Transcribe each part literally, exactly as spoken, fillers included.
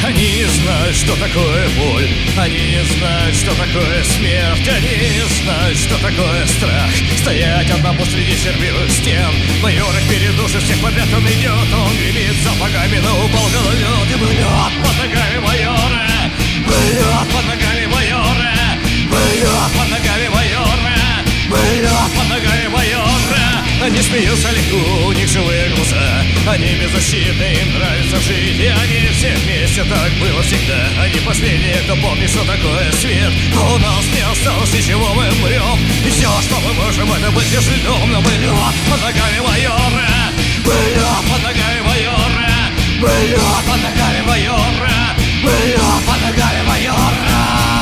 Они не знают, что такое боль. Они не знают, что такое смерть. Они не знают, что такое страх. Стоять одному среди сербивых стен. Майор их передушит, всех подряд он идет. Он гремит сапогами, но упал гололед. И блюет под ногами майора. Блюет под ногами майора. Блюет под ногами майора. Блюет под ногами майора. Они смеются легко, у них живые глаза. Они беззащитны, им нравится жить. И они все вместе, так было всегда. Они последние, кто помнит, что такое свет. Но у нас не осталось ничего, мы умрем. И все, что мы можем, это быть лишь льдом. Но мы лед под ногами майора. Мы лед под ногами майора. Мы лед под ногами майора. Мы лед под ногами майора.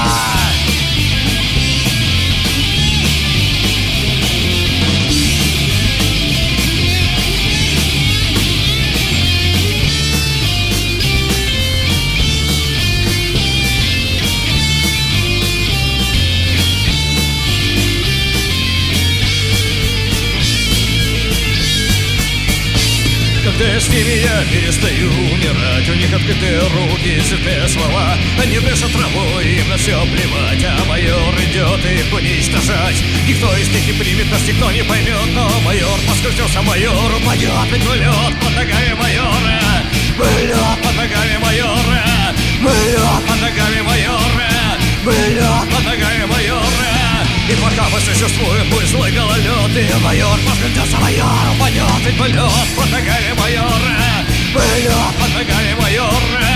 Когда с ними я перестаю умирать, у них открытые руки, святые слова. Они дышат травой, им на все плевать. А майор идет их уничтожать. Никто из них не примет нас, никто не поймет. Но майор поскользнулся, майор упадет. Ведь мы лед под ногами майора. Мы лед под ногами майора. Мы лед под ногами майора. Мы лед под ногами майора. И пока мы существуем, пусть злой гололед. И майор поскользнется, майор упадет. Ведь мы лед под ногами майора. Мы лед под ногами майора.